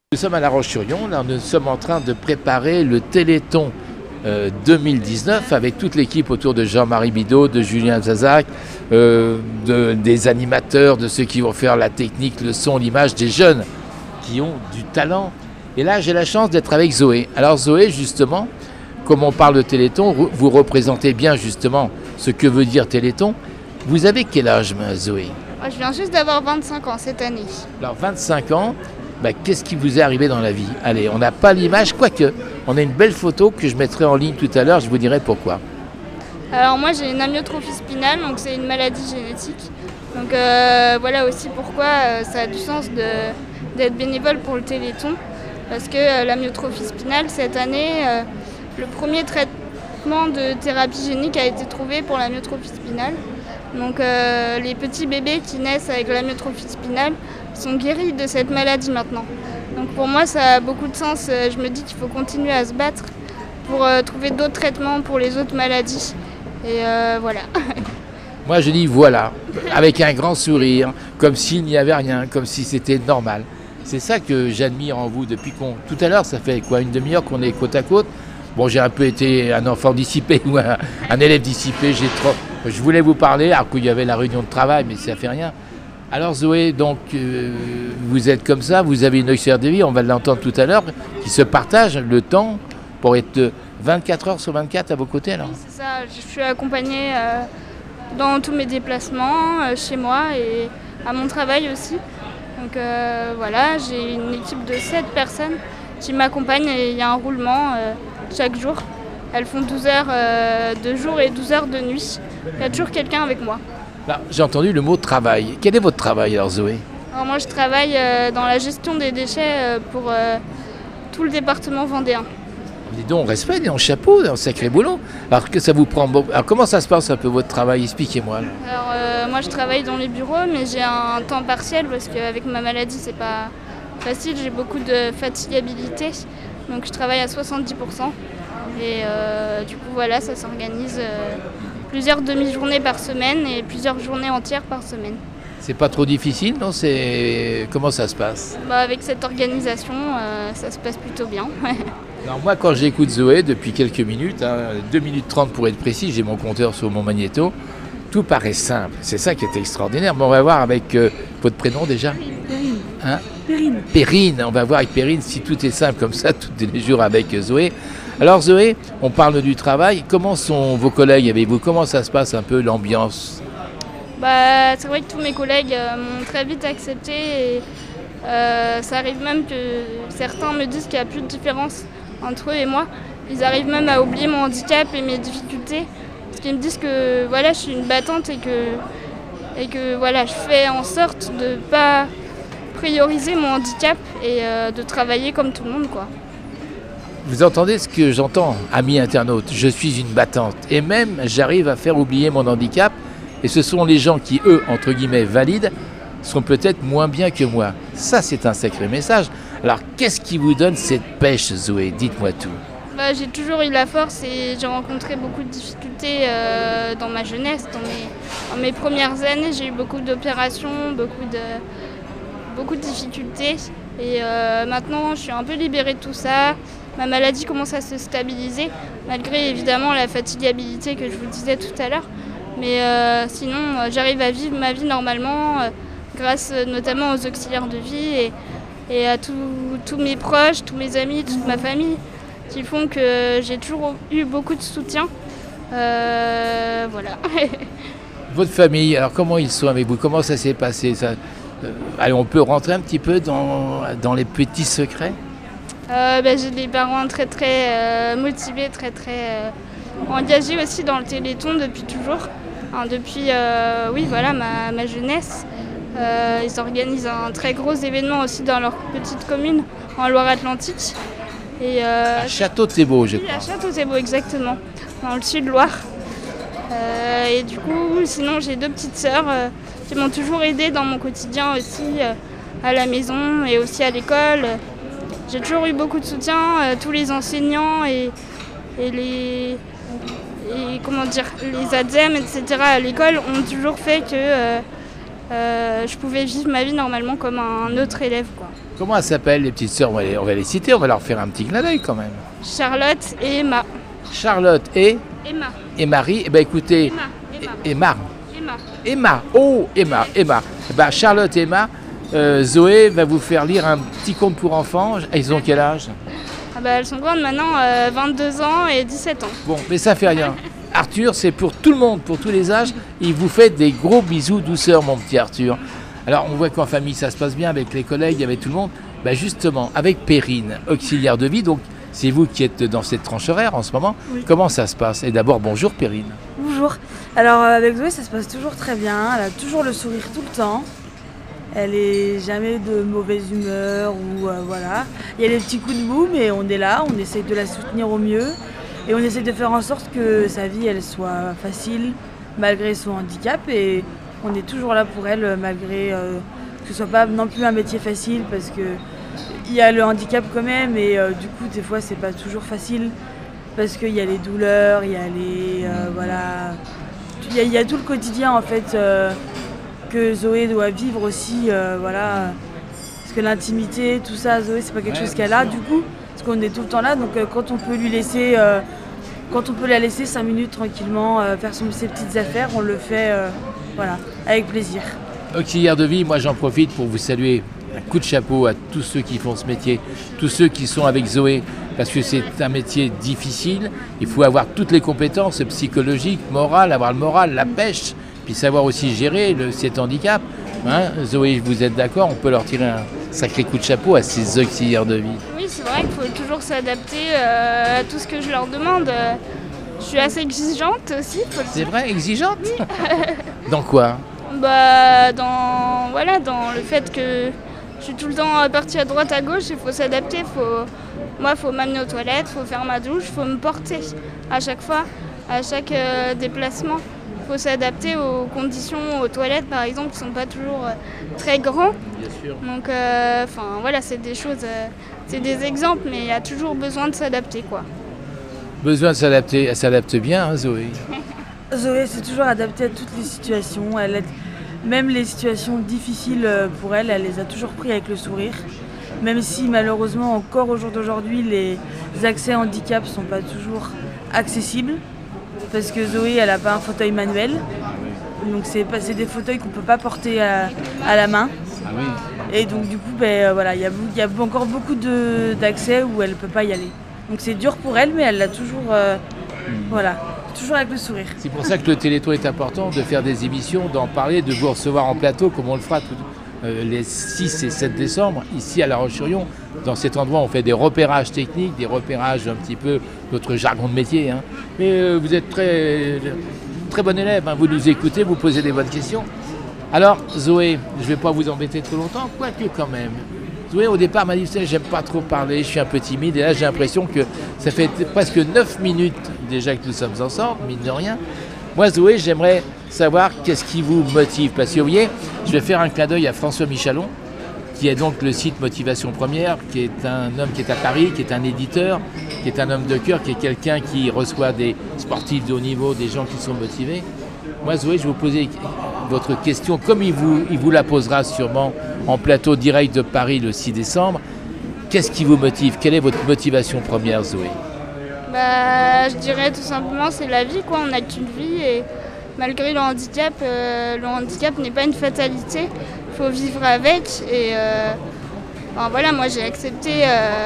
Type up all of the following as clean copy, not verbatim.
Nous sommes à La Roche-sur-Yon, là nous sommes en train de préparer le Téléthon 2019 avec toute l'équipe autour de Jean-Marie Bidot, de Julien Zazac, des animateurs, de ceux qui vont faire la technique, le son, l'image, des jeunes qui ont du talent. Et là j'ai la chance d'être avec Zoé. Alors Zoé justement, comme on parle de Téléthon, vous représentez bien justement ce que veut dire Téléthon. Vous avez quel âge Zoé? Je viens juste d'avoir 25 ans cette année. Alors 25 ans. Qu'est-ce qui vous est arrivé dans la vie? Allez, on n'a pas l'image, quoique. On a une belle photo que je mettrai en ligne tout à l'heure, je vous dirai pourquoi. Alors moi j'ai une amyotrophie spinale, donc c'est une maladie génétique. Donc voilà aussi pourquoi ça a du sens d'être bénévole pour le Téléthon. Parce que l'amyotrophie spinale, cette année, le premier traitement de thérapie génique a été trouvé pour l'amyotrophie spinale. Donc les petits bébés qui naissent avec l'amyotrophie spinale sont guéris de cette maladie maintenant. Donc pour moi ça a beaucoup de sens, je me dis qu'il faut continuer à se battre pour trouver d'autres traitements pour les autres maladies. Et voilà. Moi je dis voilà, avec un grand sourire, comme s'il n'y avait rien, comme si c'était normal. C'est ça que j'admire en vous depuis tout à l'heure, ça fait quoi, une demi-heure qu'on est côte à côte. Bon, j'ai un peu été un enfant dissipé ou un élève dissipé, je voulais vous parler, alors qu'il y avait la réunion de travail, mais ça fait rien. Alors Zoé, donc vous êtes comme ça, vous avez une auxiliaire de vie, on va l'entendre tout à l'heure, qui se partage le temps pour être 24 heures sur 24 à vos côtés alors. Oui, c'est ça, je suis accompagnée dans tous mes déplacements, chez moi et à mon travail aussi. Donc voilà, j'ai une équipe de 7 personnes qui m'accompagnent et il y a un roulement chaque jour. Elles font 12 heures de jour et 12 heures de nuit. Il y a toujours quelqu'un avec moi. J'ai entendu le mot travail. Quel est votre travail alors Zoé? Alors moi je travaille dans la gestion des déchets pour tout le département vendéen. Dis donc, respect, dis donc, chapeau, un sacré boulot. Alors que ça vous prend beaucoup. Alors comment ça se passe un peu votre travail? Expliquez-moi. Alors moi je travaille dans les bureaux mais j'ai un temps partiel parce qu'avec ma maladie c'est pas facile, j'ai beaucoup de fatigabilité. Donc je travaille à 70%. Et du coup voilà, ça s'organise plusieurs demi-journées par semaine et plusieurs journées entières par semaine. C'est pas trop difficile, non? Comment ça se passe? Avec cette organisation, ça se passe plutôt bien. Alors moi, quand j'écoute Zoé depuis quelques minutes, 2 minutes 30 pour être précis, j'ai mon compteur sur mon magnéto, tout paraît simple. C'est ça qui est extraordinaire. Mais on va voir avec votre prénom déjà. Perrine. Hein? Perrine. Perrine. On va voir avec Perrine si tout est simple comme ça tous les jours avec Zoé. Alors Zoé, on parle du travail. Comment sont vos collègues avec vous? Comment ça se passe un peu l'ambiance? C'est vrai que tous mes collègues m'ont très vite accepté et ça arrive même que certains me disent qu'il n'y a plus de différence entre eux et moi. Ils arrivent même à oublier mon handicap et mes difficultés. Parce qu'ils me disent que voilà, je suis une battante et que voilà, je fais en sorte de ne pas prioriser mon handicap et de travailler comme tout le monde, quoi. Vous entendez ce que j'entends, amis internautes? Je suis une battante. Et même, j'arrive à faire oublier mon handicap. Et ce sont les gens qui, eux, entre guillemets, valides, sont peut-être moins bien que moi. Ça, c'est un sacré message. Alors, qu'est-ce qui vous donne cette pêche, Zoé? Dites-moi tout. J'ai toujours eu la force et j'ai rencontré beaucoup de difficultés dans ma jeunesse. Dans mes premières années, j'ai eu beaucoup d'opérations, beaucoup de difficultés. Et maintenant, je suis un peu libérée de tout ça. Ma maladie commence à se stabiliser, malgré évidemment la fatigabilité que je vous disais tout à l'heure. Mais sinon, j'arrive à vivre ma vie normalement, grâce notamment aux auxiliaires de vie et à tous mes proches, tous mes amis, toute ma famille, qui font que j'ai toujours eu beaucoup de soutien. Voilà. Votre famille, alors comment ils sont avec vous? Comment ça s'est passé ça? Allez, on peut rentrer un petit peu dans les petits secrets? J'ai des parents très très motivés, très très engagés aussi dans le Téléthon depuis toujours. Depuis oui, voilà, ma jeunesse. Ils organisent un très gros événement aussi dans leur petite commune en Loire-Atlantique. À Château-Thiebaut, je crois. Oui, à Château-Thiebaut, exactement, dans le sud-Loire. Et du coup, sinon j'ai 2 petites sœurs qui m'ont toujours aidée dans mon quotidien aussi, à la maison et aussi à l'école. J'ai toujours eu beaucoup de soutien, tous les enseignants et les ADEME, etc. à l'école ont toujours fait que je pouvais vivre ma vie normalement comme un autre élève, quoi. Comment elles s'appellent les petites sœurs? On va les citer, on va leur faire un petit clin d'œil quand même. Charlotte et Emma. Charlotte et Emma. et Marie. Eh ben écoutez, Emma. Emma. Oh, Emma. Eh ben, Charlotte et Emma, Zoé va vous faire lire un petit conte pour enfants. Ils ont quel âge? Ah bah, elles sont grandes maintenant, 22 ans et 17 ans. Bon, mais ça fait rien. Arthur, c'est pour tout le monde, pour tous les âges. Il vous fait des gros bisous douceur, mon petit Arthur. Alors, on voit qu'en famille, ça se passe bien avec les collègues, avec tout le monde. Bah, justement, avec Perrine, auxiliaire de vie, donc c'est vous qui êtes dans cette tranche horaire en ce moment. Oui. Comment ça se passe? Et d'abord, bonjour Perrine. Bonjour. Alors avec Zoé, ça se passe toujours très bien. Elle a toujours le sourire tout le temps. Elle est jamais de mauvaise humeur ou voilà. Il y a des petits coups de boue, mais on est là, on essaye de la soutenir au mieux et on essaye de faire en sorte que sa vie elle soit facile malgré son handicap et on est toujours là pour elle malgré que ce soit pas non plus un métier facile parce que il y a le handicap quand même et du coup des fois c'est pas toujours facile parce qu'il y a les douleurs, il y a les voilà, il y a tout le quotidien en fait que Zoé doit vivre aussi voilà, parce que l'intimité, tout ça, Zoé c'est pas quelque chose qu'elle a du coup, parce qu'on est tout le temps là, donc quand on peut lui laisser, quand on peut la laisser 5 minutes tranquillement faire ses petites affaires, on le fait voilà, avec plaisir. Auxiliaire de vie, moi j'en profite pour vous saluer. Un coup de chapeau à tous ceux qui font ce métier, tous ceux qui sont avec Zoé, parce que c'est un métier difficile. Il faut avoir toutes les compétences psychologiques, morales, avoir le moral, la pêche, puis savoir aussi gérer cet handicap. Hein, Zoé, vous êtes d'accord? On peut leur tirer un sacré coup de chapeau à ces auxiliaires de vie. Oui, c'est vrai qu'il faut toujours s'adapter à tout ce que je leur demande. Je suis assez exigeante aussi, faut le C'est dire. vrai, exigeante? Dans quoi? Bah, dans le fait que je suis tout le temps partie à droite, à gauche, il faut s'adapter. Moi, il faut m'amener aux toilettes, il faut faire ma douche, il faut me porter à chaque fois, à chaque déplacement. Il faut s'adapter aux conditions, aux toilettes par exemple, qui ne sont pas toujours très grands. Bien sûr. Donc, voilà, c'est des choses, c'est des exemples, mais il y a toujours besoin de s'adapter, quoi. Besoin de s'adapter, elle s'adapte bien, hein, Zoé. Zoé s'est toujours adaptée à toutes les situations. Même les situations difficiles pour elle, elle les a toujours prises avec le sourire. Même si malheureusement encore au jour d'aujourd'hui, les accès handicap ne sont pas toujours accessibles. Parce que Zoé, elle n'a pas un fauteuil manuel. Donc c'est des fauteuils qu'on ne peut pas porter à la main. Ah oui. Et donc du coup, voilà, il y a encore beaucoup d'accès où elle ne peut pas y aller. Donc c'est dur pour elle, mais elle l'a toujours, voilà, toujours avec le sourire. C'est pour ça que le Téléthon est important, de faire des émissions, d'en parler, de vous recevoir en plateau, comme on le fera les 6 et 7 décembre, ici à La Roche-sur-Yon. Dans cet endroit, on fait des repérages techniques, des repérages un petit peu, notre jargon de métier. Hein. Mais vous êtes très, très bon élève, hein. Vous nous écoutez, vous posez des bonnes questions. Alors, Zoé, je ne vais pas vous embêter trop longtemps, quoique quand même. Zoé, au départ, m'a dit, j'aime pas trop parler, je suis un peu timide. Et là, j'ai l'impression que ça fait presque 9 minutes déjà que nous sommes ensemble, mine de rien. Moi, Zoé, j'aimerais savoir qu'est-ce qui vous motive. Parce que, vous voyez, je vais faire un clin d'œil à François Michalon, qui est donc le site Motivation Première, qui est un homme qui est à Paris, qui est un éditeur, qui est un homme de cœur, qui est quelqu'un qui reçoit des sportifs de haut niveau, des gens qui sont motivés. Moi, Zoé, je vais vous poser votre question, comme il vous la posera sûrement en plateau direct de Paris le 6 décembre. Qu'est-ce qui vous motive? Quelle est votre motivation première, Zoé? Bah, je dirais tout simplement c'est la vie, quoi. On n'a qu'une vie et malgré le handicap n'est pas une fatalité. Il faut vivre avec et voilà, moi j'ai accepté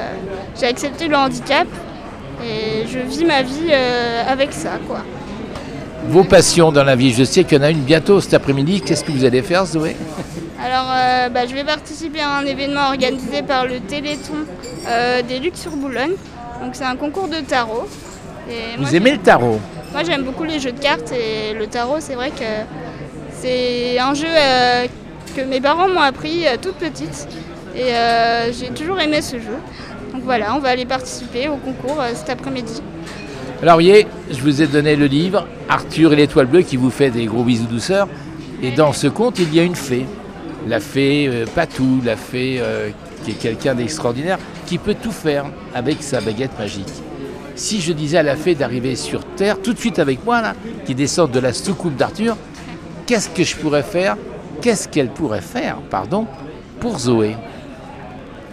le handicap et je vis ma vie avec ça, quoi. Vos passions dans la vie, je sais qu'il y en a une bientôt cet après-midi. Qu'est-ce que vous allez faire, Zoé? Alors, je vais participer à un événement organisé par le Téléthon des Lucs sur Boulogne. Donc, c'est un concours de tarot. Et Vous aimez le tarot? Moi, j'aime beaucoup les jeux de cartes et le tarot, c'est vrai que c'est un jeu que mes parents m'ont appris toute petite. Et j'ai toujours aimé ce jeu. Donc voilà, on va aller participer au concours cet après-midi. Alors, vous voyez, je vous ai donné le livre Arthur et l'étoile bleue qui vous fait des gros bisous douceur. Et dans ce conte, il y a une fée. La fée Patou, la fée qui est quelqu'un d'extraordinaire, qui peut tout faire avec sa baguette magique. Si je disais à la fée d'arriver sur Terre, tout de suite avec moi, là, qui descend de la soucoupe d'Arthur, qu'est-ce que je pourrais faire? Qu'est-ce qu'elle pourrait faire, pardon, pour Zoé?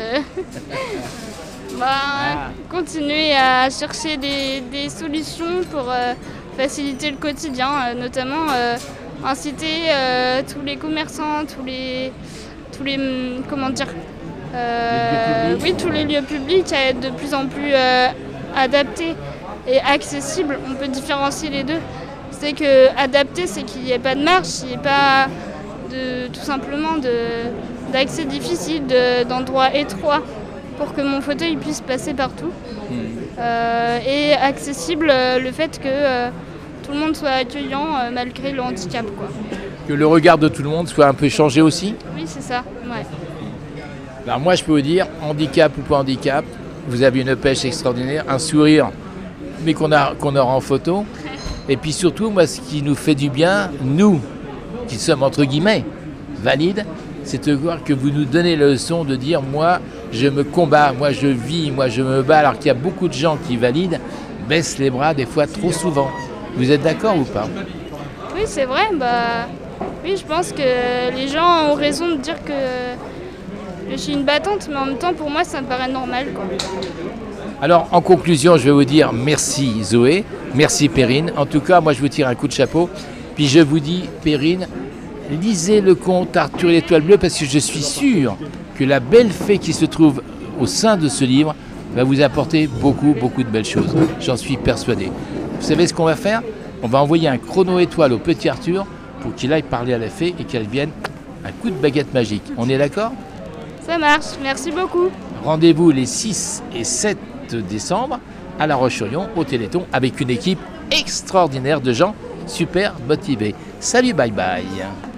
continuer à chercher des solutions pour faciliter le quotidien, notamment inciter tous les commerçants, tous les comment dire, tous les lieux publics à être de plus en plus adaptés et accessibles. On peut différencier les deux. C'est que adapté, c'est qu'il n'y ait pas de marche, il n'y ait pas tout simplement d'accès difficile, d'endroits étroits pour que mon fauteuil puisse passer partout. Et accessible, le fait que tout le monde soit accueillant malgré le handicap, quoi. Que le regard de tout le monde soit un peu changé aussi? Oui, c'est ça, ouais. Alors moi, je peux vous dire, handicap ou pas handicap, vous avez une pêche extraordinaire, un sourire, mais qu'on aura en photo. Et puis surtout, moi, ce qui nous fait du bien, nous, qui sommes entre guillemets valides, c'est de voir que vous nous donnez la leçon de dire, moi, je me combats, moi, je vis, moi, je me bats, alors qu'il y a beaucoup de gens qui valident, baissent les bras des fois trop souvent. Vous êtes d'accord ou pas? Oui, c'est vrai. Oui, je pense que les gens ont raison de dire que je suis une battante, mais en même temps, pour moi, ça me paraît normal, quoi. Alors, en conclusion, je vais vous dire merci Zoé, merci Perrine. En tout cas, moi, je vous tire un coup de chapeau. Puis je vous dis, Perrine, lisez le conte Arthur et l'Étoile Bleue, parce que je suis sûr que la belle fée qui se trouve au sein de ce livre va vous apporter beaucoup, beaucoup de belles choses. J'en suis persuadé. Vous savez ce qu'on va faire? On va envoyer un chrono étoile au petit Arthur pour qu'il aille parler à la fée et qu'elle vienne un coup de baguette magique. On est d'accord? Ça marche, merci beaucoup. Rendez-vous les 6 et 7 décembre à La Roche-sur-Yon, au Téléthon, avec une équipe extraordinaire de gens super motivés. Salut, bye bye.